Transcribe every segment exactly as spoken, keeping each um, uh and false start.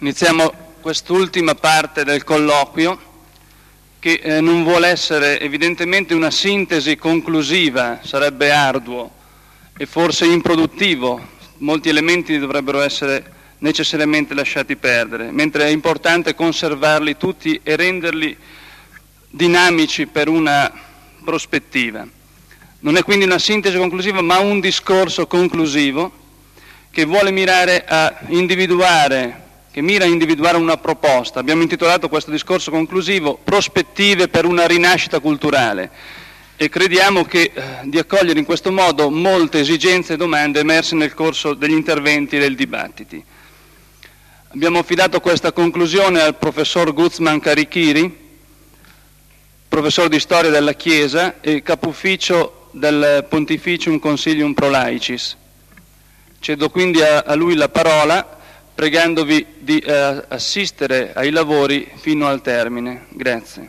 Iniziamo quest'ultima parte del colloquio che eh, non vuole essere evidentemente una sintesi conclusiva, sarebbe arduo e forse improduttivo, molti elementi dovrebbero essere necessariamente lasciati perdere, mentre è importante conservarli tutti e renderli dinamici per una prospettiva. Non è quindi una sintesi conclusiva, ma un discorso conclusivo che vuole mirare a individuare, che mira a individuare una proposta. Abbiamo intitolato questo discorso conclusivo "Prospettive per una rinascita culturale" e crediamo che, eh, di accogliere in questo modo molte esigenze e domande emerse nel corso degli interventi e del dibattiti. Abbiamo affidato questa conclusione al professor Guzman Carichiri, professore di storia della Chiesa e capufficio del Pontificium Consilium Pro Laicis. Cedo quindi a, a lui la parola, pregandovi di eh, assistere ai lavori fino al termine. Grazie.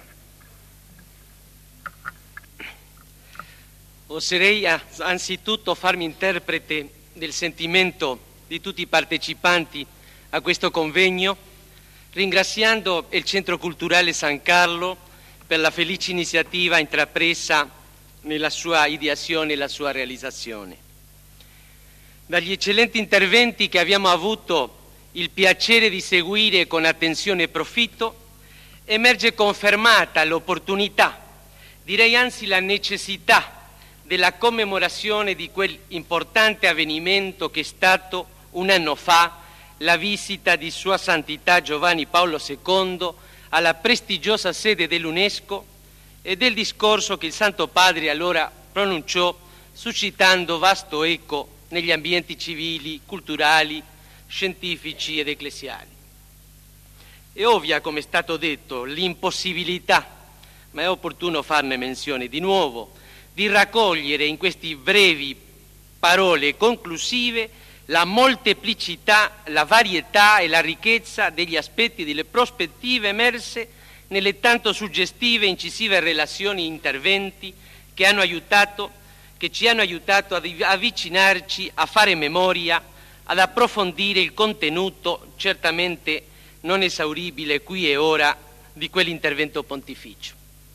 Oserei anzitutto farmi interprete del sentimento di tutti i partecipanti a questo convegno, ringraziando il Centro Culturale San Carlo per la felice iniziativa intrapresa nella sua ideazione e la sua realizzazione. Dagli eccellenti interventi che abbiamo avuto il piacere di seguire con attenzione e profitto, emerge confermata l'opportunità, direi anzi la necessità, della commemorazione di quel importante avvenimento che è stato un anno fa la visita di Sua Santità Giovanni Paolo secondo alla prestigiosa sede dell'UNESCO e del discorso che il Santo Padre allora pronunciò, suscitando vasto eco negli ambienti civili, culturali, scientifici ed ecclesiali. È ovvia, come è stato detto, l'impossibilità, ma è opportuno farne menzione di nuovo, di raccogliere in queste brevi parole conclusive la molteplicità, la varietà e la ricchezza degli aspetti e delle prospettive emerse nelle tanto suggestive e incisive relazioni e interventi che hanno aiutato che ci hanno aiutato ad avvicinarci, a fare memoria, ad approfondire il contenuto, certamente non esauribile qui e ora, di quell'intervento pontificio.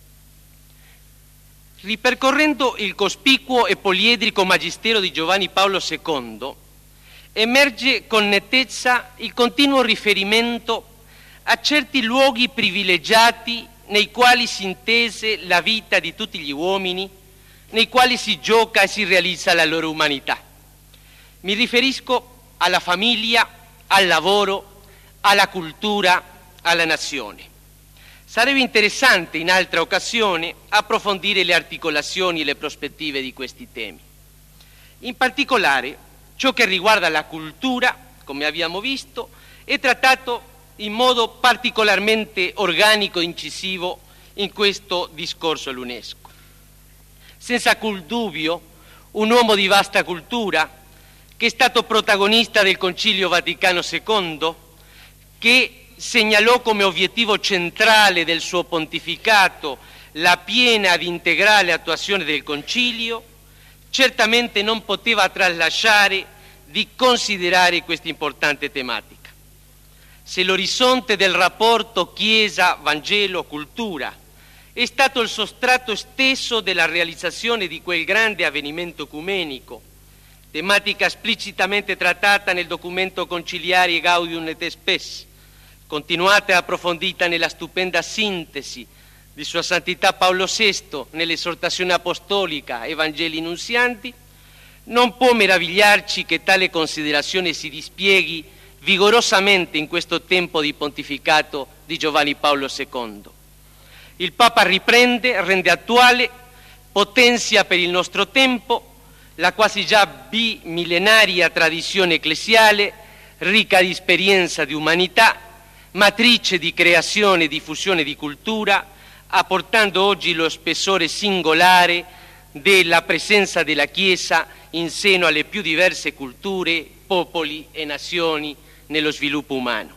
Ripercorrendo il cospicuo e poliedrico magistero di Giovanni Paolo secondo, emerge con nettezza il continuo riferimento a certi luoghi privilegiati nei quali si intese la vita di tutti gli uomini, nei quali si gioca e si realizza la loro umanità. Mi riferisco alla famiglia, al lavoro, alla cultura, alla nazione. Sarebbe interessante in altra occasione approfondire le articolazioni e le prospettive di questi temi. In particolare, ciò che riguarda la cultura, come abbiamo visto, è trattato in modo particolarmente organico e incisivo in questo discorso all'UNESCO. Senza alcun dubbio, un uomo di vasta cultura, che è stato protagonista del Concilio Vaticano secondo, che segnalò come obiettivo centrale del suo pontificato la piena ed integrale attuazione del Concilio, certamente non poteva tralasciare di considerare questa importante tematica. Se l'orizzonte del rapporto Chiesa-Vangelo-Cultura è stato il sostrato stesso della realizzazione di quel grande avvenimento ecumenico, tematica esplicitamente trattata nel documento conciliare Gaudium et Spes, continuata e approfondita nella stupenda sintesi di Sua Santità Paolo sesto nell'esortazione apostolica Evangeli Nunzianti, non può meravigliarci che tale considerazione si dispieghi vigorosamente in questo tempo di pontificato di Giovanni Paolo secondo. Il Papa riprende, rende attuale, potenzia per il nostro tempo la quasi già bimillenaria tradizione ecclesiale, ricca di esperienza di umanità, matrice di creazione e diffusione di cultura, apportando oggi lo spessore singolare della presenza della Chiesa in seno alle più diverse culture, popoli e nazioni nello sviluppo umano.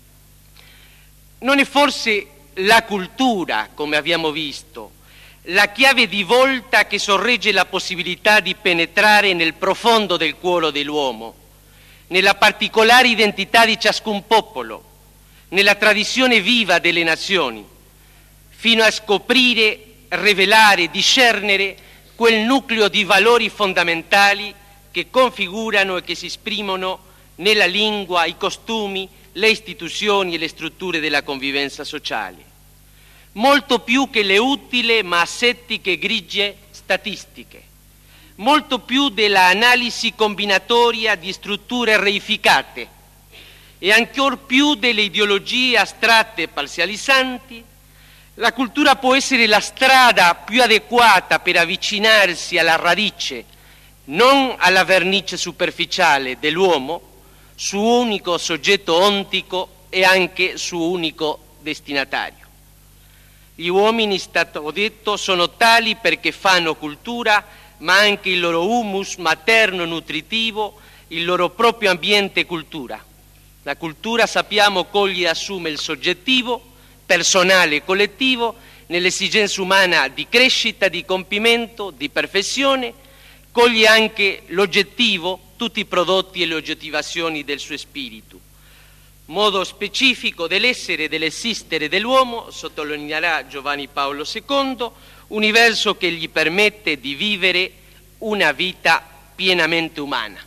Non è forse la cultura, come abbiamo visto, la chiave di volta che sorregge la possibilità di penetrare nel profondo del cuore dell'uomo, nella particolare identità di ciascun popolo, nella tradizione viva delle nazioni, fino a scoprire, rivelare, discernere quel nucleo di valori fondamentali che configurano e che si esprimono nella lingua, i costumi, le istituzioni e le strutture della convivenza sociale, molto più che le utili ma asettiche grigie statistiche, molto più dell'analisi combinatoria di strutture reificate e ancor più delle ideologie astratte e parzializzanti. La cultura può essere la strada più adeguata per avvicinarsi alla radice, non alla vernice superficiale dell'uomo, suo unico soggetto ontico e anche suo unico destinatario. Gli uomini, è stato detto, sono tali perché fanno cultura, ma anche il loro humus materno nutritivo, il loro proprio ambiente cultura. La cultura, sappiamo, coglie e assume il soggettivo, personale e collettivo, nell'esigenza umana di crescita, di compimento, di perfezione, coglie anche l'oggettivo, tutti i prodotti e le oggettivazioni del suo spirito. Modo specifico dell'essere e dell'esistere dell'uomo, sottolineerà Giovanni Paolo secondo, universo che gli permette di vivere una vita pienamente umana.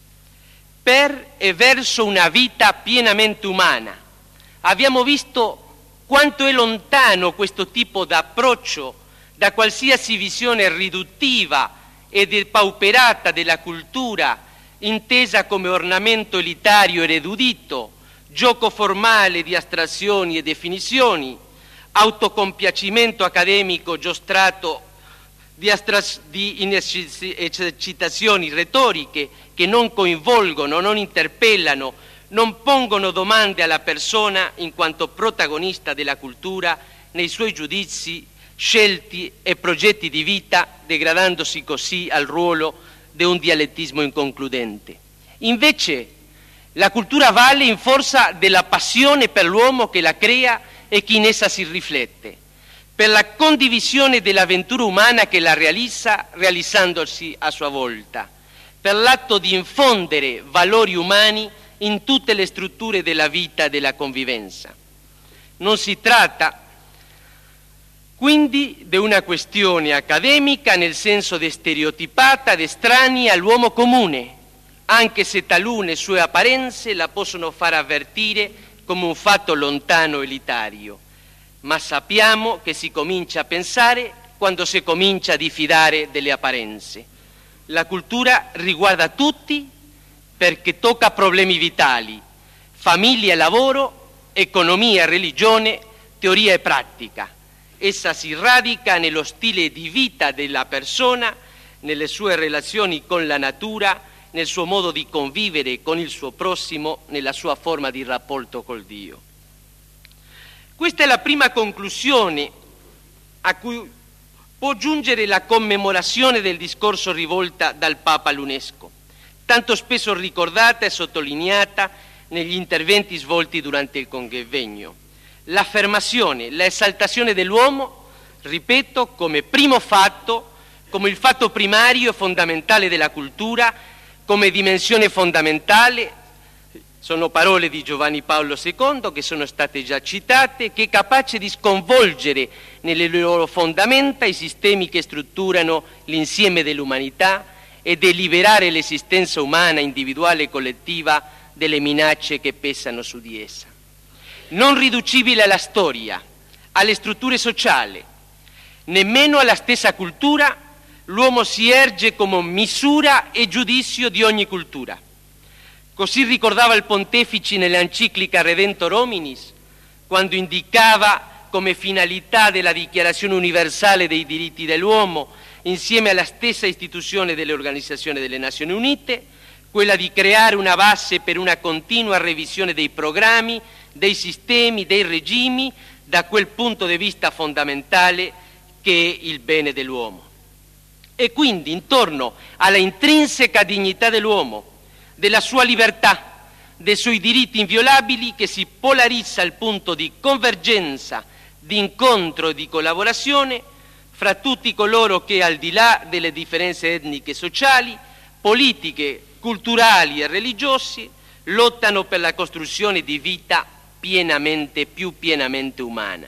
Per e verso una vita pienamente umana. Abbiamo visto quanto è lontano questo tipo di approccio da qualsiasi visione riduttiva e depauperata della cultura, intesa come ornamento elitario ed erudito, gioco formale di astrazioni e definizioni, autocompiacimento accademico giostrato di, astras- di esercitazioni retoriche che non coinvolgono, non interpellano, non pongono domande alla persona in quanto protagonista della cultura nei suoi giudizi, scelti e progetti di vita, degradandosi così al ruolo di un dialettismo inconcludente. Invece, la cultura vale in forza della passione per l'uomo che la crea e che in essa si riflette, per la condivisione dell'avventura umana che la realizza, realizzandosi a sua volta, per l'atto di infondere valori umani in tutte le strutture della vita e della convivenza. Non si tratta quindi di una questione accademica nel senso di stereotipata ed estranea all'uomo comune, anche se talune sue apparenze la possono far avvertire come un fatto lontano e elitario. Ma sappiamo che si comincia a pensare quando si comincia a diffidare delle apparenze. La cultura riguarda tutti perché tocca problemi vitali, famiglia e lavoro, economia e religione, teoria e pratica. Essa si radica nello stile di vita della persona, nelle sue relazioni con la natura, nel suo modo di convivere con il suo prossimo, nella sua forma di rapporto col Dio. Questa è la prima conclusione a cui può giungere la commemorazione del discorso rivolta dal Papa all'UNESCO, tanto spesso ricordata e sottolineata negli interventi svolti durante il convegno. L'affermazione, l'esaltazione dell'uomo, ripeto, come primo fatto, come il fatto primario e fondamentale della cultura, come dimensione fondamentale, sono parole di Giovanni Paolo secondo che sono state già citate, che è capace di sconvolgere nelle loro fondamenta i sistemi che strutturano l'insieme dell'umanità e di liberare l'esistenza umana, individuale e collettiva delle minacce che pesano su di essa. Non riducibile alla storia, alle strutture sociali, nemmeno alla stessa cultura, l'uomo si erge come misura e giudizio di ogni cultura. Così ricordava il Pontefice nell'enciclica Redemptor Hominis, quando indicava come finalità della Dichiarazione universale dei diritti dell'uomo, insieme alla stessa istituzione dell'Organizzazione delle Nazioni Unite, quella di creare una base per una continua revisione dei programmi, dei sistemi, dei regimi, da quel punto di vista fondamentale che è il bene dell'uomo. E quindi intorno alla intrinseca dignità dell'uomo, della sua libertà, dei suoi diritti inviolabili, che si polarizza il punto di convergenza, di incontro e di collaborazione fra tutti coloro che, al di là delle differenze etniche e sociali, politiche, culturali e religiose, lottano per la costruzione di vita pienamente, più pienamente umana.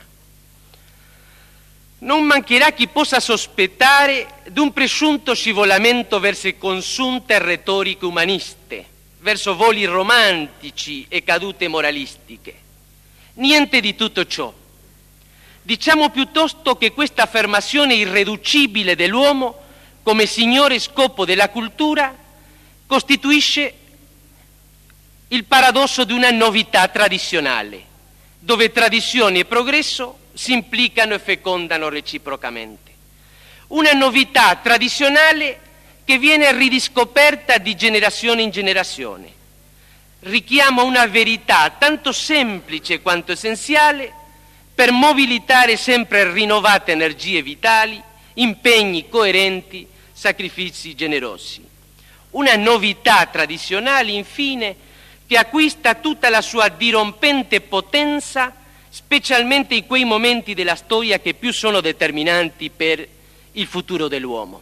Non mancherà chi possa sospettare di un presunto scivolamento verso consunte retoriche umaniste, verso voli romantici e cadute moralistiche. Niente di tutto ciò. Diciamo piuttosto che questa affermazione irriducibile dell'uomo come signore scopo della cultura costituisce il paradosso di una novità tradizionale, dove tradizione e progresso si implicano e fecondano reciprocamente. Una novità tradizionale che viene ridiscoperta di generazione in generazione. Richiama una verità tanto semplice quanto essenziale per mobilitare sempre rinnovate energie vitali, impegni coerenti, sacrifici generosi. Una novità tradizionale, infine, che acquista tutta la sua dirompente potenza, specialmente in quei momenti della storia che più sono determinanti per il futuro dell'uomo.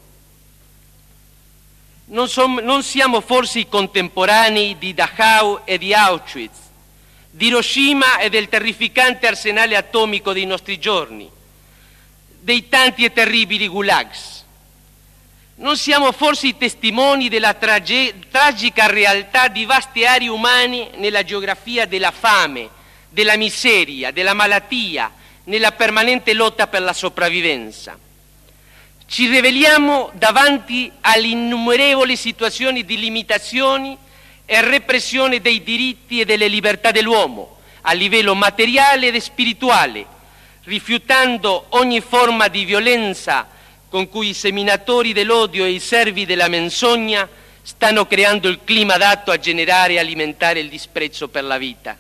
Non, som- non siamo forse i contemporanei di Dachau e di Auschwitz, di Hiroshima e del terrificante arsenale atomico dei nostri giorni, dei tanti e terribili gulags. Non siamo forse i testimoni della trage- tragica realtà di vasti aree umane nella geografia della fame, della miseria, della malattia, nella permanente lotta per la sopravvivenza. Ci riveliamo davanti alle innumerevoli situazioni di limitazioni e repressione dei diritti e delle libertà dell'uomo a livello materiale ed spirituale, rifiutando ogni forma di violenza con cui i seminatori dell'odio e i servi della menzogna stanno creando il clima adatto a generare e alimentare il disprezzo per la vita.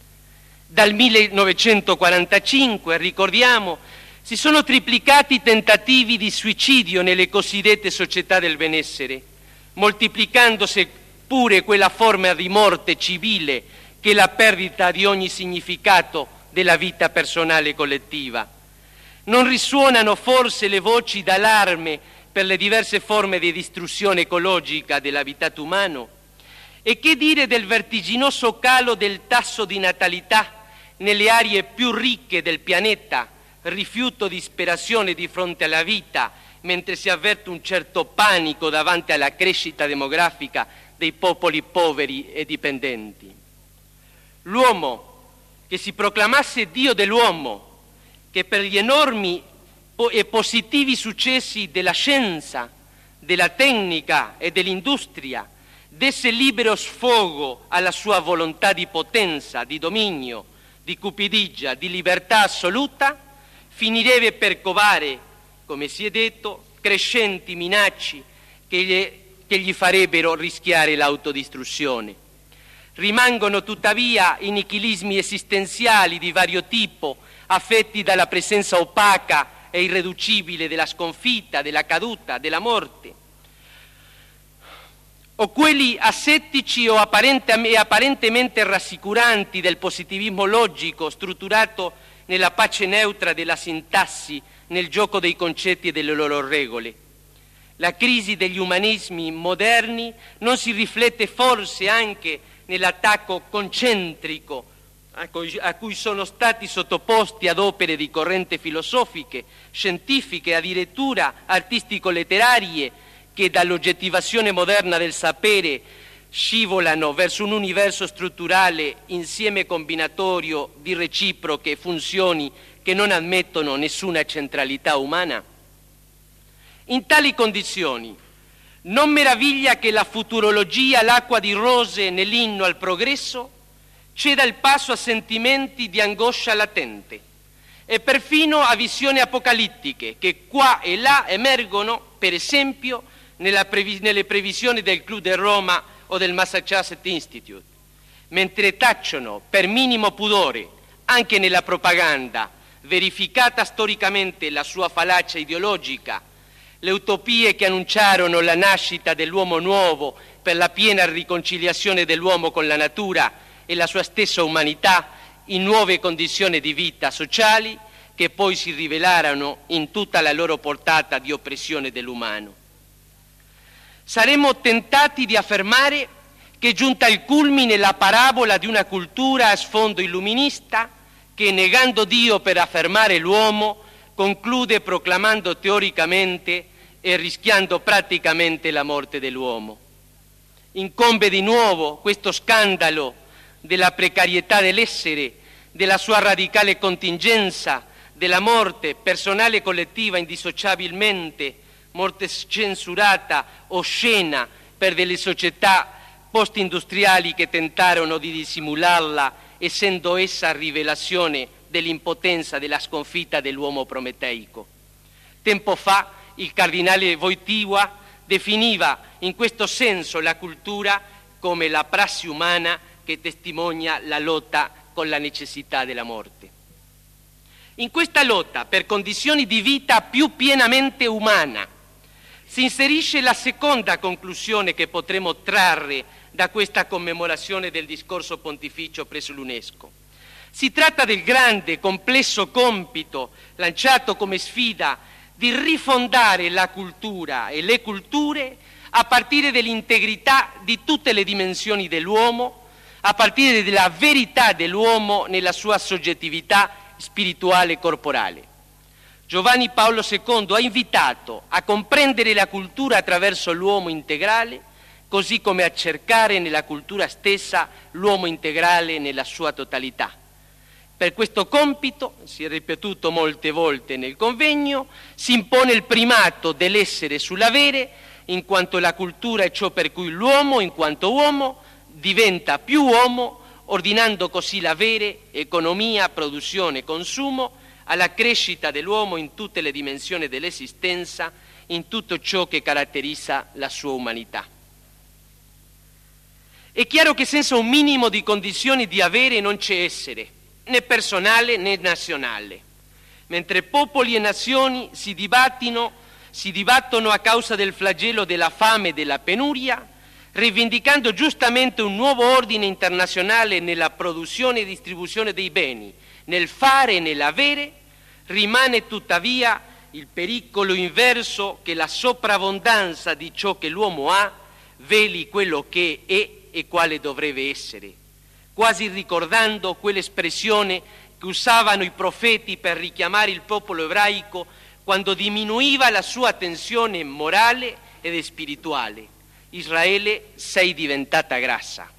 Dal millenovecentoquarantacinque, ricordiamo, si sono triplicati i tentativi di suicidio nelle cosiddette società del benessere, moltiplicandosi pure quella forma di morte civile che è la perdita di ogni significato della vita personale e collettiva. Non risuonano forse le voci d'allarme per le diverse forme di distruzione ecologica dell'habitat umano? E che dire del vertiginoso calo del tasso di natalità nelle aree più ricche del pianeta, rifiuto di disperazione di fronte alla vita, mentre si avverte un certo panico davanti alla crescita demografica dei popoli poveri e dipendenti? L'uomo che si proclamasse Dio dell'uomo, che per gli enormi e positivi successi della scienza, della tecnica e dell'industria desse libero sfogo alla sua volontà di potenza, di dominio, di cupidigia, di libertà assoluta, finirebbe per covare, come si è detto, crescenti minacce che gli, che gli farebbero rischiare l'autodistruzione. Rimangono tuttavia i nichilismi esistenziali di vario tipo, affetti dalla presenza opaca e irriducibile della sconfitta, della caduta, della morte, o quelli asettici o apparentemente rassicuranti del positivismo logico strutturato nella pace neutra della sintassi, nel gioco dei concetti e delle loro regole. La crisi degli umanismi moderni non si riflette forse anche nell'attacco concentrico a cui sono stati sottoposti ad opere di corrente filosofiche, scientifiche, addirittura artistico-letterarie, che dall'oggettivazione moderna del sapere scivolano verso un universo strutturale, insieme combinatorio di reciproche funzioni che non ammettono nessuna centralità umana? In tali condizioni non meraviglia che la futurologia, l'acqua di rose nell'inno al progresso, ceda il passo a sentimenti di angoscia latente e perfino a visioni apocalittiche che qua e là emergono, per esempio, nella previ- nelle previsioni del Club de Roma o del Massachusetts Institute, mentre tacciono per minimo pudore, anche nella propaganda, verificata storicamente la sua fallacia ideologica, le utopie che annunciarono la nascita dell'uomo nuovo per la piena riconciliazione dell'uomo con la natura e la sua stessa umanità in nuove condizioni di vita sociali che poi si rivelarono in tutta la loro portata di oppressione dell'umano. Saremmo tentati di affermare che è giunta al culmine la parabola di una cultura a sfondo illuminista che, negando Dio per affermare l'uomo, conclude proclamando teoricamente e rischiando praticamente la morte dell'uomo. Incombe di nuovo questo scandalo della precarietà dell'essere, della sua radicale contingenza, della morte personale e collettiva indissociabilmente, morte censurata, oscena per delle società post-industriali che tentarono di dissimularla, essendo essa rivelazione dell'impotenza, della sconfitta dell'uomo prometeico. Tempo fa il cardinale Wojtyła definiva in questo senso la cultura come la prassi umana che testimonia la lotta con la necessità della morte. In questa lotta per condizioni di vita più pienamente umana si inserisce la seconda conclusione che potremo trarre da questa commemorazione del discorso pontificio presso l'UNESCO. Si tratta del grande, complesso compito lanciato come sfida di rifondare la cultura e le culture a partire dall'integrità di tutte le dimensioni dell'uomo, a partire dalla verità dell'uomo nella sua soggettività spirituale e corporale. Giovanni Paolo secondo ha invitato a comprendere la cultura attraverso l'uomo integrale, così come a cercare nella cultura stessa l'uomo integrale nella sua totalità. Per questo compito, si è ripetuto molte volte nel convegno, si impone il primato dell'essere sull'avere, in quanto la cultura è ciò per cui l'uomo, in quanto uomo, diventa più uomo, ordinando così l'avere, economia, produzione, consumo, alla crescita dell'uomo in tutte le dimensioni dell'esistenza, in tutto ciò che caratterizza la sua umanità. È chiaro che senza un minimo di condizioni di avere non c'è essere, né personale né nazionale. Mentre popoli e nazioni si dibattono, si dibattono a causa del flagello della fame e della penuria, rivendicando giustamente un nuovo ordine internazionale nella produzione e distribuzione dei beni, nel fare e nell'avere, rimane tuttavia il pericolo inverso che la soprabbondanza di ciò che l'uomo ha veli quello che è e quale dovrebbe essere, quasi ricordando quell'espressione che usavano i profeti per richiamare il popolo ebraico quando diminuiva la sua tensione morale ed spirituale. Israele, sei diventata grassa.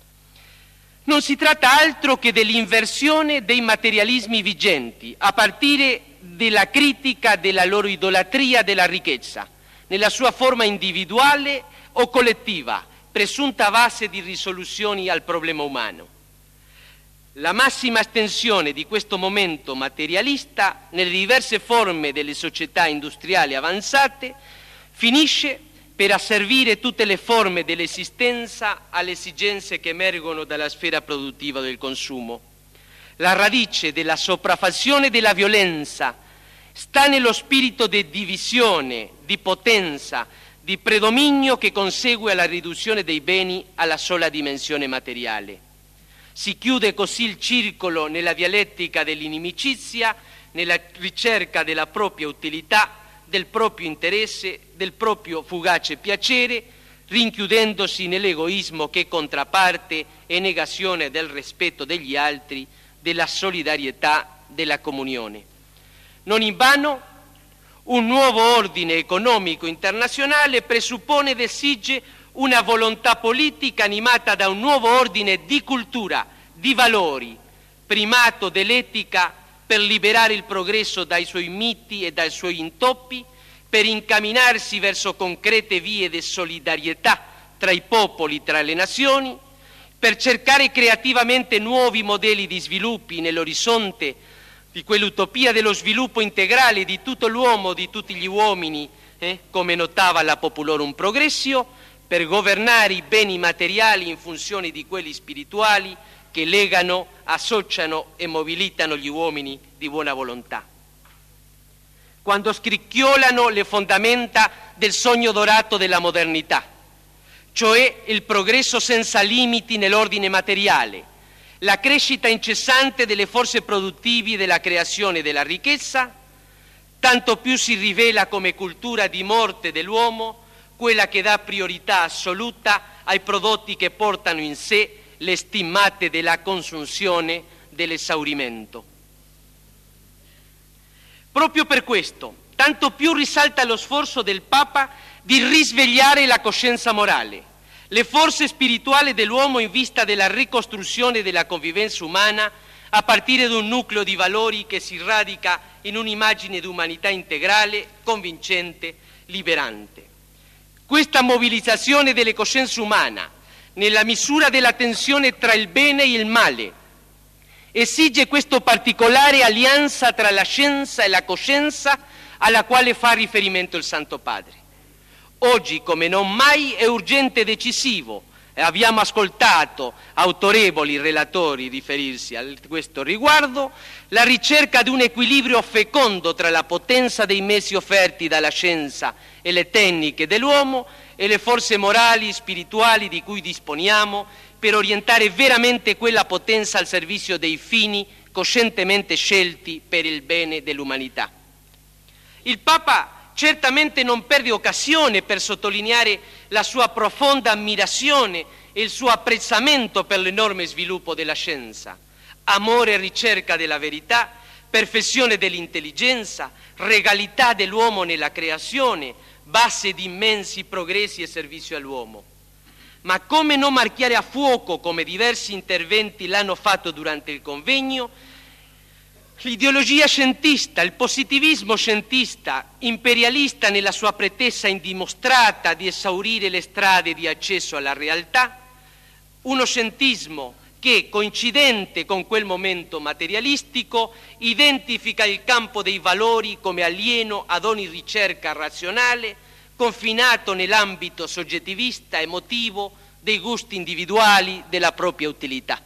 Non si tratta altro che dell'inversione dei materialismi vigenti, a partire dalla critica della loro idolatria della ricchezza, nella sua forma individuale o collettiva, presunta base di risoluzioni al problema umano. La massima estensione di questo momento materialista nelle diverse forme delle società industriali avanzate finisce per asservire tutte le forme dell'esistenza alle esigenze che emergono dalla sfera produttiva del consumo. La radice della sopraffazione della violenza sta nello spirito di divisione, di potenza, di predominio che consegue alla riduzione dei beni alla sola dimensione materiale. Si chiude così il circolo nella dialettica dell'inimicizia, nella ricerca della propria utilità, del proprio interesse, del proprio fugace piacere, rinchiudendosi nell'egoismo che è contrapparte e negazione del rispetto degli altri, della solidarietà, della comunione. Non invano, un nuovo ordine economico internazionale presuppone ed esige una volontà politica animata da un nuovo ordine di cultura, di valori, primato dell'etica per liberare il progresso dai suoi miti e dai suoi intoppi, per incamminarsi verso concrete vie di solidarietà tra i popoli, tra le nazioni, per cercare creativamente nuovi modelli di sviluppi nell'orizzonte di quell'utopia dello sviluppo integrale di tutto l'uomo, di tutti gli uomini, eh, come notava la Populorum Progressio, per governare i beni materiali in funzione di quelli spirituali che legano, associano e mobilitano gli uomini di buona volontà. Quando scricchiolano le fondamenta del sogno dorato della modernità, cioè il progresso senza limiti nell'ordine materiale, la crescita incessante delle forze produttive della creazione della ricchezza, tanto più si rivela come cultura di morte dell'uomo quella che dà priorità assoluta ai prodotti che portano in sé le stimmate della consunzione, dell'esaurimento. Proprio per questo, tanto più risalta lo sforzo del Papa di risvegliare la coscienza morale, le forze spirituali dell'uomo in vista della ricostruzione della convivenza umana a partire da un nucleo di valori che si radica in un'immagine di umanità integrale, convincente, liberante. Questa mobilitazione delle coscienze umane, nella misura della tensione tra il bene e il male, esige questa particolare alleanza tra la scienza e la coscienza alla quale fa riferimento il Santo Padre. Oggi, come non mai, è urgente e decisivo, e abbiamo ascoltato autorevoli relatori riferirsi a questo riguardo, la ricerca di un equilibrio fecondo tra la potenza dei mezzi offerti dalla scienza e le tecniche dell'uomo e le forze morali e spirituali di cui disponiamo per orientare veramente quella potenza al servizio dei fini coscientemente scelti per il bene dell'umanità. Il Papa certamente non perde occasione per sottolineare la sua profonda ammirazione e il suo apprezzamento per l'enorme sviluppo della scienza, amore e ricerca della verità, perfezione dell'intelligenza, regalità dell'uomo nella creazione, base di immensi progressi e servizio all'uomo. Ma come non marchiare a fuoco, come diversi interventi l'hanno fatto durante il convegno, l'ideologia scientista, il positivismo scientista, imperialista nella sua pretesa indimostrata di esaurire le strade di accesso alla realtà, uno scientismo che, coincidente con quel momento materialistico, identifica il campo dei valori come alieno ad ogni ricerca razionale, confinato nell'ambito soggettivista, emotivo, dei gusti individuali, della propria utilità.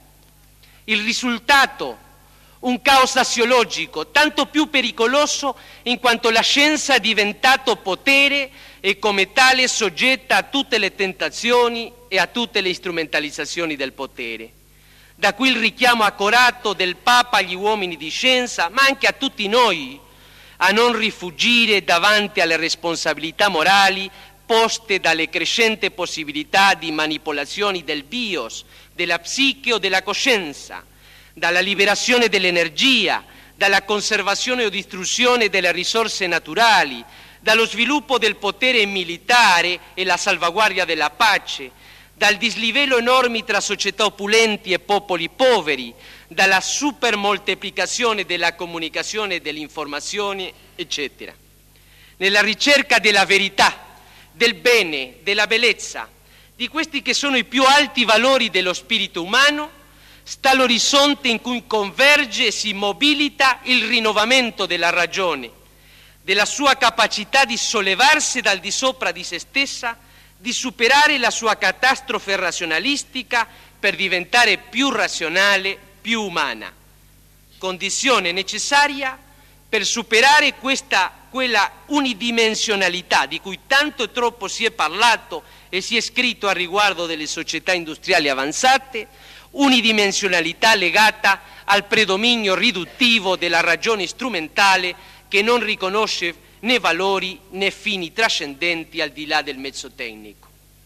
Il risultato, un caos assiologico, tanto più pericoloso in quanto la scienza è diventato potere e come tale soggetta a tutte le tentazioni e a tutte le strumentalizzazioni del potere. Da qui il richiamo accorato del Papa agli uomini di scienza, ma anche a tutti noi, a non rifuggire davanti alle responsabilità morali poste dalle crescenti possibilità di manipolazioni del bios, della psiche o della coscienza, dalla liberazione dell'energia, dalla conservazione o distruzione delle risorse naturali, dallo sviluppo del potere militare e la salvaguardia della pace, dal dislivello enorme tra società opulenti e popoli poveri, dalla supermoltiplicazione della comunicazione e dell'informazione, eccetera. Nella ricerca della verità, del bene, della bellezza, di questi che sono i più alti valori dello spirito umano, sta l'orizzonte in cui converge e si mobilita il rinnovamento della ragione, della sua capacità di sollevarsi dal di sopra di se stessa, di superare la sua catastrofe razionalistica per diventare più razionale, più umana, condizione necessaria per superare questa, quella unidimensionalità di cui tanto e troppo si è parlato e si è scritto a riguardo delle società industriali avanzate, unidimensionalità legata al predominio riduttivo della ragione strumentale che non riconosce né valori né fini trascendenti al di là del mezzo tecnico.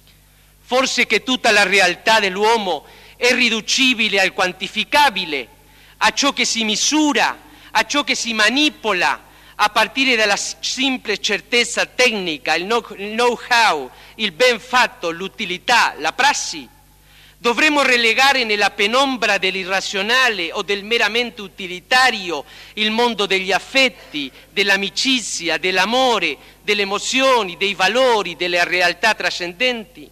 Forse che tutta la realtà dell'uomo è riducibile al quantificabile, a ciò che si misura, a ciò che si manipola, a partire dalla semplice certezza tecnica, il know-how, il ben fatto, l'utilità, la prassi. Dovremmo relegare nella penombra dell'irrazionale o del meramente utilitario il mondo degli affetti, dell'amicizia, dell'amore, delle emozioni, dei valori, delle realtà trascendenti?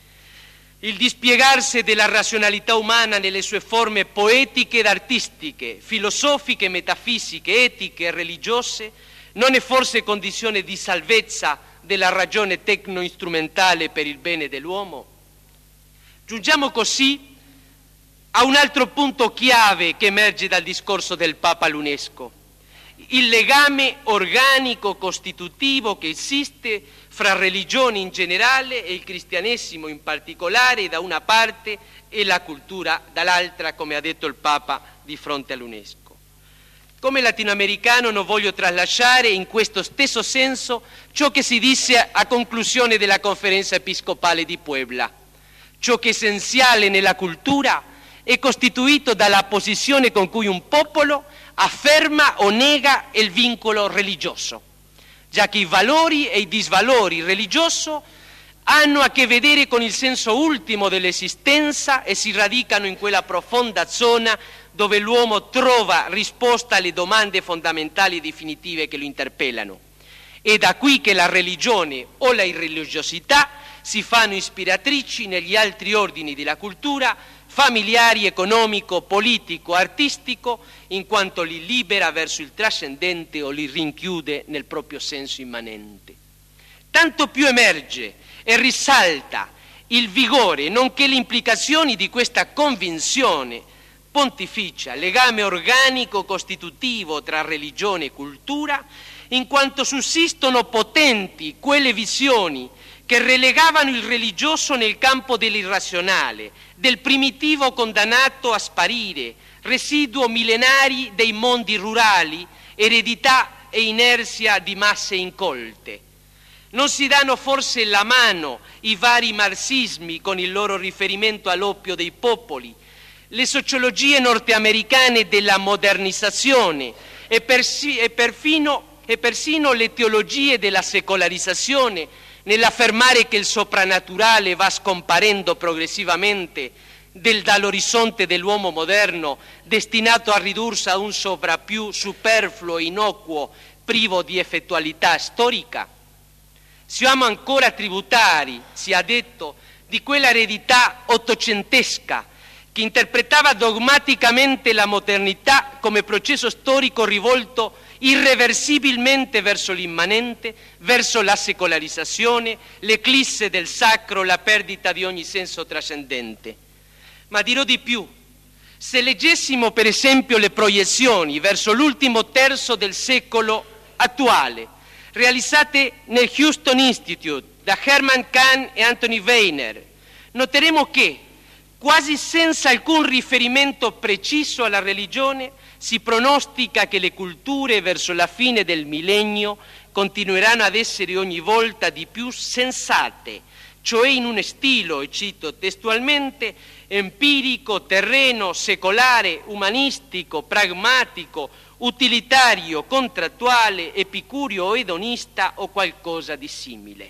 Il dispiegarsi della razionalità umana nelle sue forme poetiche ed artistiche, filosofiche, metafisiche, etiche e religiose non è forse condizione di salvezza della ragione tecno-strumentale per il bene dell'uomo? Giungiamo così a un altro punto chiave che emerge dal discorso del Papa all'UNESCO, il legame organico costitutivo che esiste fra religioni in generale e il cristianesimo in particolare da una parte e la cultura dall'altra, come ha detto il Papa di fronte all'UNESCO. Come latinoamericano non voglio tralasciare in questo stesso senso ciò che si disse a conclusione della conferenza episcopale di Puebla. Ciò che è essenziale nella cultura è costituito dalla posizione con cui un popolo afferma o nega il vincolo religioso, già che i valori e i disvalori religiosi hanno a che vedere con il senso ultimo dell'esistenza e si radicano in quella profonda zona dove l'uomo trova risposta alle domande fondamentali e definitive che lo interpellano. È da qui che la religione o la irreligiosità si fanno ispiratrici negli altri ordini della cultura, familiari, economico, politico, artistico, in quanto li libera verso il trascendente o li rinchiude nel proprio senso immanente. Tanto più emerge e risalta il vigore, nonché le implicazioni di questa convinzione pontificia, legame organico costitutivo tra religione e cultura, in quanto sussistono potenti quelle visioni che relegavano il religioso nel campo dell'irrazionale, del primitivo condannato a sparire, residuo millenari dei mondi rurali, eredità e inerzia di masse incolte. Non si danno forse la mano i vari marxismi con il loro riferimento all'oppio dei popoli, le sociologie norteamericane della modernizzazione e, persi- e, perfino, e persino le teologie della secolarizzazione nell'affermare che il soprannaturale va scomparendo progressivamente del, dall'orizzonte dell'uomo moderno, destinato a ridursi a un sovrappiù superfluo, innocuo, privo di effettualità storica? Siamo ancora tributari, si è detto, di quella eredità ottocentesca che interpretava dogmaticamente la modernità come processo storico rivolto irreversibilmente verso l'immanente, verso la secolarizzazione, l'eclisse del sacro, la perdita di ogni senso trascendente. Ma dirò di più: se leggessimo per esempio le proiezioni verso l'ultimo terzo del secolo attuale, realizzate nel Houston Institute da Herman Kahn e Anthony Weiner, noteremo che, quasi senza alcun riferimento preciso alla religione, si pronostica che le culture verso la fine del millennio continueranno ad essere ogni volta di più sensate, cioè in un stile, e cito testualmente, empirico, terreno, secolare, umanistico, pragmatico, utilitario, contrattuale, epicurio o edonista o qualcosa di simile.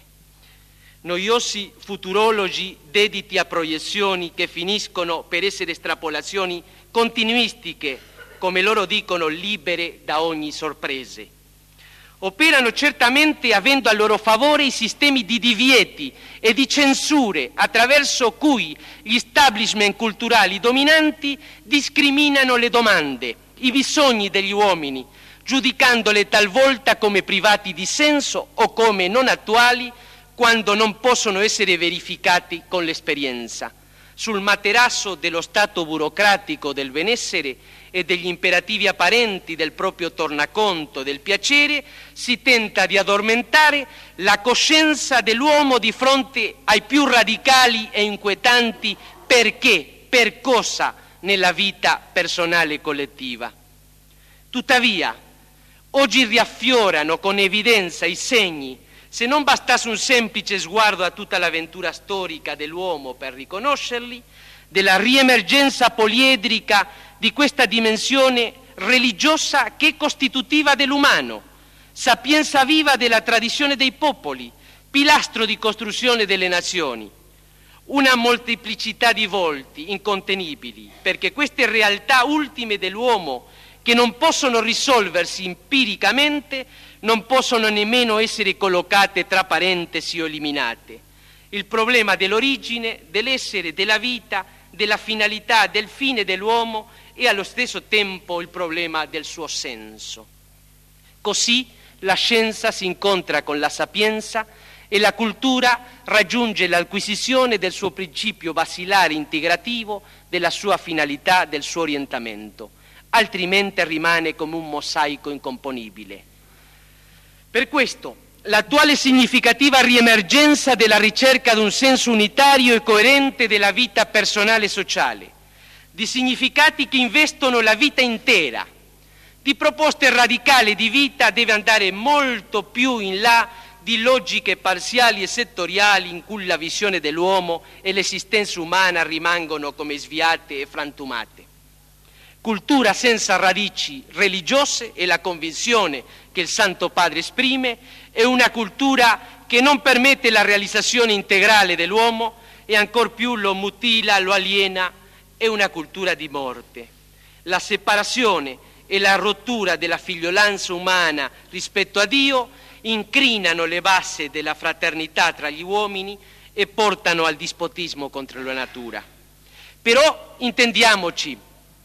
Noiosi futurologi dediti a proiezioni che finiscono per essere estrapolazioni continuistiche, come loro dicono, libere da ogni sorprese. Operano certamente avendo a loro favore i sistemi di divieti e di censure attraverso cui gli establishment culturali dominanti discriminano le domande, i bisogni degli uomini, giudicandole talvolta come privati di senso o come non attuali quando non possono essere verificati con l'esperienza. Sul materasso dello stato burocratico del benessere e degli imperativi apparenti del proprio tornaconto del piacere si tenta di addormentare la coscienza dell'uomo di fronte ai più radicali e inquietanti perché, per cosa nella vita personale e collettiva. Tuttavia, oggi riaffiorano con evidenza i segni, se non bastasse un semplice sguardo a tutta l'avventura storica dell'uomo per riconoscerli, della riemergenza poliedrica di questa dimensione religiosa che è costitutiva dell'umano, sapienza viva della tradizione dei popoli, pilastro di costruzione delle nazioni. Una molteplicità di volti incontenibili, perché queste realtà ultime dell'uomo, che non possono risolversi empiricamente, non possono nemmeno essere collocate tra parentesi o eliminate. Il problema dell'origine, dell'essere, della vita, della finalità, del fine dell'uomo e allo stesso tempo il problema del suo senso. Così la scienza si incontra con la sapienza e la cultura raggiunge l'acquisizione del suo principio basilare integrativo, della sua finalità, del suo orientamento, altrimenti rimane come un mosaico incomponibile. Per questo l'attuale significativa riemergenza della ricerca di un senso unitario e coerente della vita personale e sociale, di significati che investono la vita intera, di proposte radicali di vita deve andare molto più in là di logiche parziali e settoriali in cui la visione dell'uomo e l'esistenza umana rimangono come sviate e frantumate. Cultura senza radici religiose e la convinzione che il Santo Padre esprime è una cultura che non permette la realizzazione integrale dell'uomo e ancor più lo mutila, lo aliena, è una cultura di morte. La separazione e la rottura della figliolanza umana rispetto a Dio incrinano le basi della fraternità tra gli uomini e portano al dispotismo contro la natura. Però intendiamoci,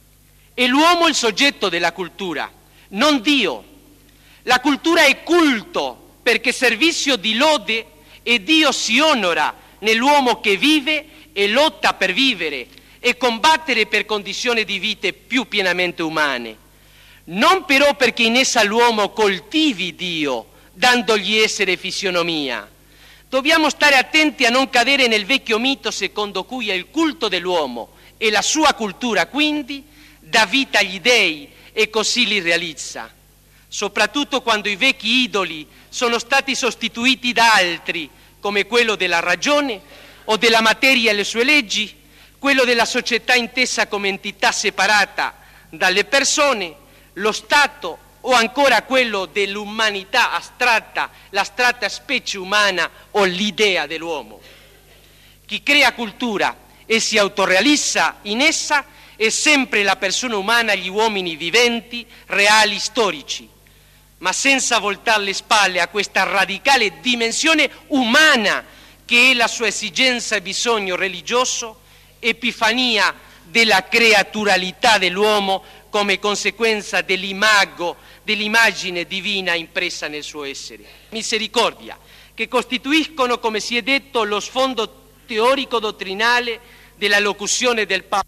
è l'uomo il soggetto della cultura, non Dio. La cultura è culto perché servizio di lode e Dio si onora nell'uomo che vive e lotta per vivere e combattere per condizioni di vita più pienamente umane. Non però perché in essa l'uomo coltivi Dio, dandogli essere e fisionomia. Dobbiamo stare attenti a non cadere nel vecchio mito secondo cui è il culto dell'uomo e la sua cultura quindi dà vita agli dei e così li realizza, soprattutto quando i vecchi idoli sono stati sostituiti da altri, come quello della ragione o della materia e le sue leggi, quello della società intesa come entità separata dalle persone, lo Stato o ancora quello dell'umanità astratta, l'astratta specie umana o l'idea dell'uomo. Chi crea cultura e si autorealizza in essa è sempre la persona umana, gli uomini viventi, reali, storici, ma senza voltare le spalle a questa radicale dimensione umana che è la sua esigenza e bisogno religioso, epifania della creaturalità dell'uomo come conseguenza dell'imago, dell'immagine divina impressa nel suo essere. Misericordia, che costituiscono, come si è detto, lo sfondo teorico-dottrinale della locuzione del Papa.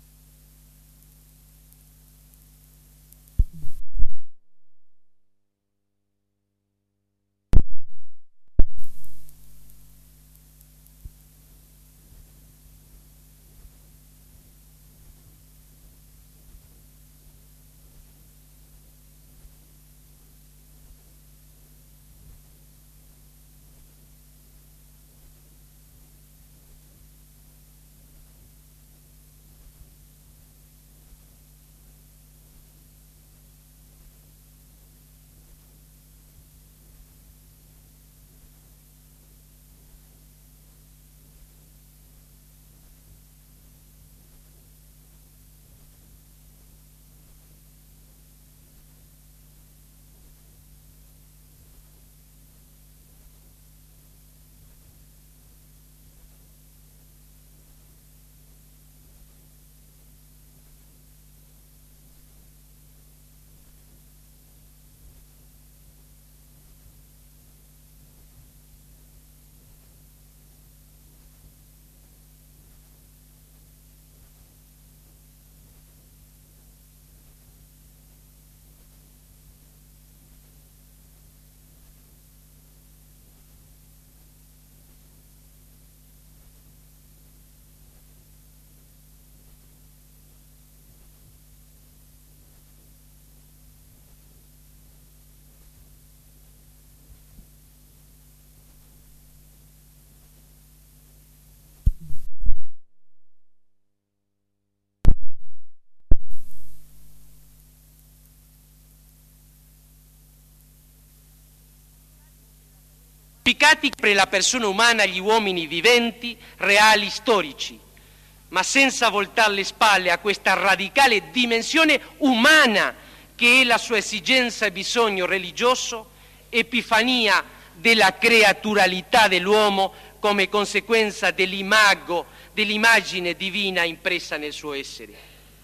Per la persona umana, gli uomini viventi, reali, storici, ma senza voltare le spalle a questa radicale dimensione umana che è la sua esigenza e bisogno religioso, epifania della creaturalità dell'uomo come conseguenza dell'imago, dell'immagine divina impressa nel suo essere.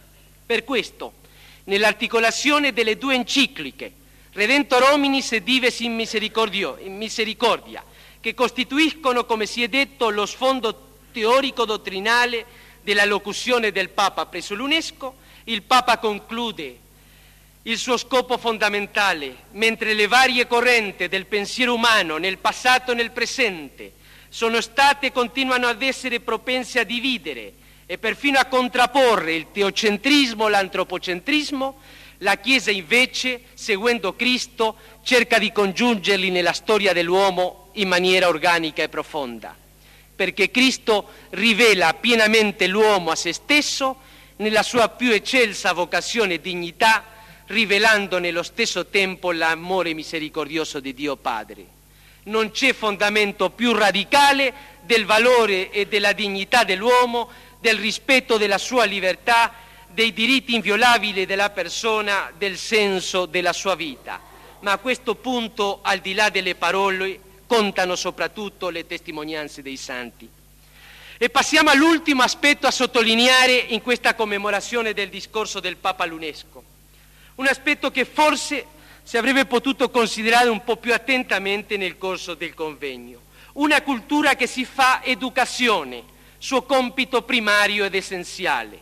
Per questo, nell'articolazione delle due encicliche, Redentor hominis et dives in misericordia, che costituiscono, come si è detto, lo sfondo teorico-dottrinale della locuzione del Papa presso l'UNESCO, il Papa conclude il suo scopo fondamentale: mentre le varie correnti del pensiero umano nel passato e nel presente sono state e continuano ad essere propense a dividere e perfino a contrapporre il teocentrismo all'antropocentrismo, la Chiesa invece, seguendo Cristo, cerca di congiungerli nella storia dell'uomo in maniera organica e profonda, perché Cristo rivela pienamente l'uomo a se stesso nella sua più eccelsa vocazione e dignità, rivelando nello stesso tempo l'amore misericordioso di Dio Padre. Non c'è fondamento più radicale del valore e della dignità dell'uomo, del rispetto della sua libertà, dei diritti inviolabili della persona, del senso della sua vita. Ma a questo punto, al di là delle parole, contano soprattutto le testimonianze dei santi. E passiamo all'ultimo aspetto a sottolineare in questa commemorazione del discorso del Papa all'UNESCO. Un aspetto che forse si avrebbe potuto considerare un po' più attentamente nel corso del convegno. Una cultura che si fa educazione, suo compito primario ed essenziale.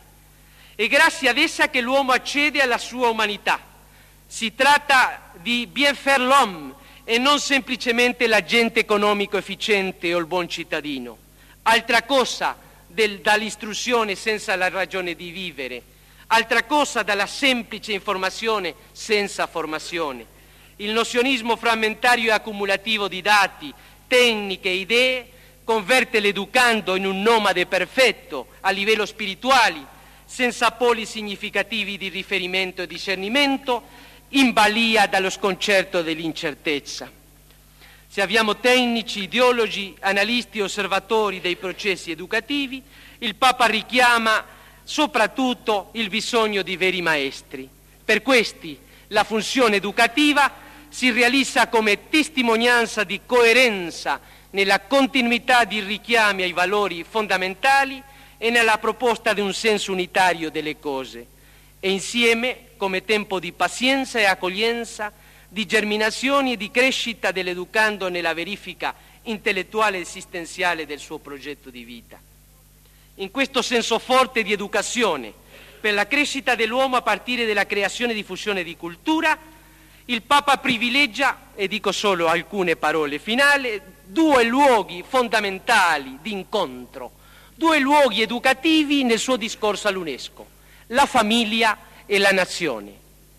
È grazie ad essa che l'uomo accede alla sua umanità. Si tratta di bien faire l'homme e non semplicemente l'agente economico efficiente o il buon cittadino. Altra cosa del, dall'istruzione senza la ragione di vivere, altra cosa dalla semplice informazione senza formazione. Il nozionismo frammentario e accumulativo di dati, tecniche e idee converte l'educando in un nomade perfetto a livello spirituale, senza poli significativi di riferimento e discernimento, in balia dallo sconcerto dell'incertezza. Se abbiamo tecnici, ideologi, analisti e osservatori dei processi educativi, il Papa richiama soprattutto il bisogno di veri maestri. Per questi la funzione educativa si realizza come testimonianza di coerenza nella continuità di richiami ai valori fondamentali e nella proposta di un senso unitario delle cose, e insieme come tempo di pazienza e accoglienza, di germinazione e di crescita dell'educando nella verifica intellettuale e esistenziale del suo progetto di vita. In questo senso forte di educazione per la crescita dell'uomo a partire dalla creazione e diffusione di cultura, il Papa privilegia, e dico solo alcune parole finali, due luoghi fondamentali di incontro, due luoghi educativi nel suo discorso all'UNESCO: la famiglia e la nazione.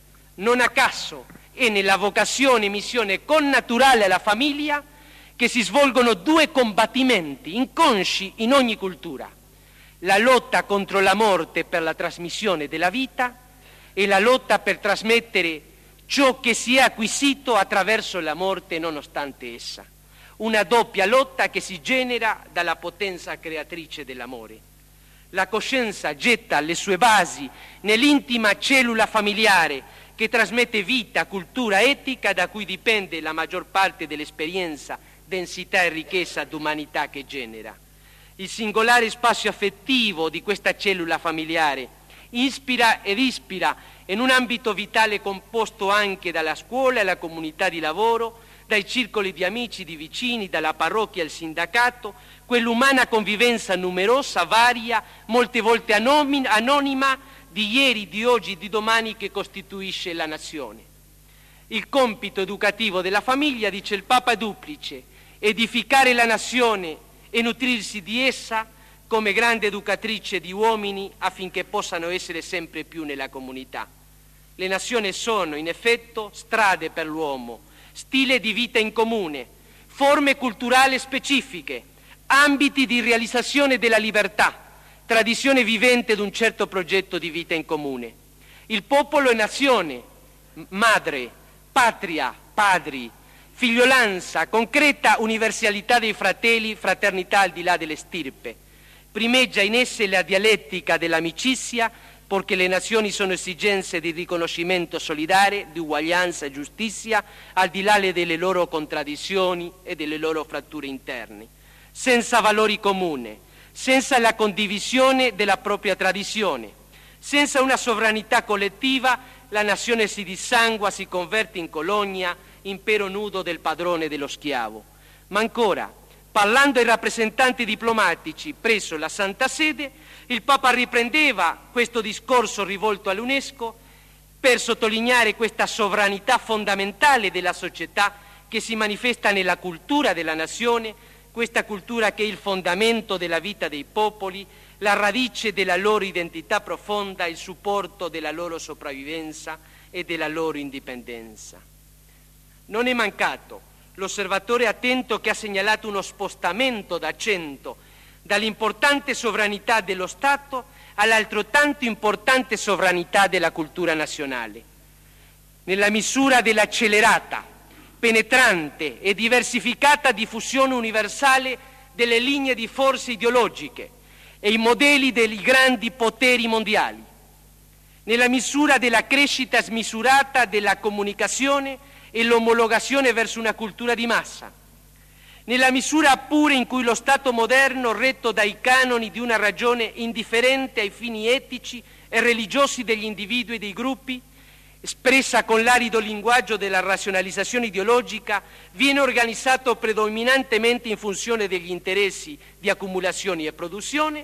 Non a caso è nella vocazione e missione connaturale alla famiglia che si svolgono due combattimenti inconsci in ogni cultura: la lotta contro la morte per la trasmissione della vita e la lotta per trasmettere ciò che si è acquisito attraverso la morte nonostante essa. Una doppia lotta che si genera dalla potenza creatrice dell'amore. La coscienza getta le sue basi nell'intima cellula familiare che trasmette vita, cultura, etica, da cui dipende la maggior parte dell'esperienza, densità e ricchezza d'umanità che genera. Il singolare spazio affettivo di questa cellula familiare ispira ed ispira in un ambito vitale composto anche dalla scuola e la comunità di lavoro, dai circoli di amici, di vicini, dalla parrocchia al sindacato, quell'umana convivenza numerosa, varia, molte volte anonima, di ieri, di oggi, di domani, che costituisce la nazione. Il compito educativo della famiglia, dice il Papa, è duplice: edificare la nazione e nutrirsi di essa come grande educatrice di uomini affinché possano essere sempre più nella comunità. Le nazioni sono, in effetto, strade per l'uomo, stile di vita in comune, forme culturali specifiche, ambiti di realizzazione della libertà, tradizione vivente di un certo progetto di vita in comune. Il popolo è nazione, madre, patria, padri, figliolanza, concreta universalità dei fratelli, fraternità al di là delle stirpe. Primeggia in esse la dialettica dell'amicizia, perché le nazioni sono esigenze di riconoscimento solidale, di uguaglianza e giustizia, al di là delle loro contraddizioni e delle loro fratture interne. Senza valori comuni, senza la condivisione della propria tradizione, senza una sovranità collettiva, la nazione si dissangua, si converte in colonia, impero nudo del padrone e dello schiavo. Ma ancora, parlando ai rappresentanti diplomatici presso la Santa Sede, il Papa riprendeva questo discorso rivolto all'UNESCO per sottolineare questa sovranità fondamentale della società che si manifesta nella cultura della nazione, questa cultura che è il fondamento della vita dei popoli, la radice della loro identità profonda, il supporto della loro sopravvivenza e della loro indipendenza. Non è mancato l'osservatore attento che ha segnalato uno spostamento d'accento dall'importante sovranità dello Stato all'altrettanto importante sovranità della cultura nazionale. Nella misura dell'accelerata, penetrante e diversificata diffusione universale delle linee di forze ideologiche e i modelli dei grandi poteri mondiali, nella misura della crescita smisurata della comunicazione e l'omologazione verso una cultura di massa, nella misura pure in cui lo Stato moderno, retto dai canoni di una ragione indifferente ai fini etici e religiosi degli individui e dei gruppi, espressa con l'arido linguaggio della razionalizzazione ideologica, viene organizzato predominantemente in funzione degli interessi di accumulazione e produzione.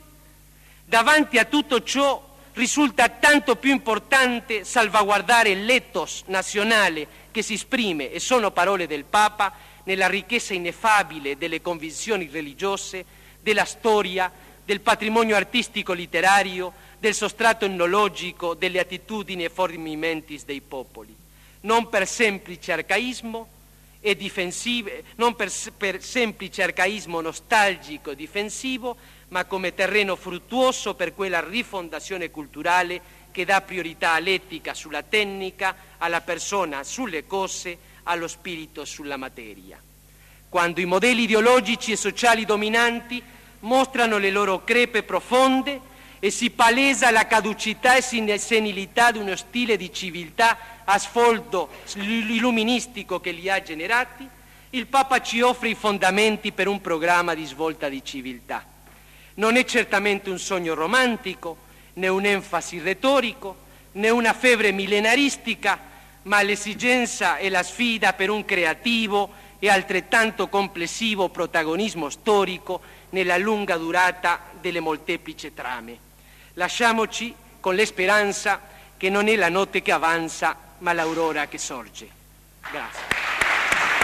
Davanti a tutto ciò risulta tanto più importante salvaguardare l'ethos nazionale che si esprime, e sono parole del Papa, nella ricchezza ineffabile delle convinzioni religiose, della storia, del patrimonio artistico-letterario, del sostrato etnologico, delle attitudini e formimenti dei popoli, non per semplice arcaismo e difensivo, non per, per semplice arcaismo nostalgico e difensivo, ma come terreno fruttuoso per quella rifondazione culturale che dà priorità all'etica sulla tecnica, alla persona sulle cose, allo spirito sulla materia. Quando i modelli ideologici e sociali dominanti mostrano le loro crepe profonde e si palesa la caducità e senilità di uno stile di civiltà a sfondo illuministico che li ha generati, il Papa ci offre i fondamenti per un programma di svolta di civiltà. Non è certamente un sogno romantico, né un'enfasi retorico, né una febbre millenaristica, ma l'esigenza e la sfida per un creativo e altrettanto complessivo protagonismo storico nella lunga durata delle molteplici trame. Lasciamoci con l'esperanza che non è la notte che avanza, ma l'aurora che sorge. Grazie.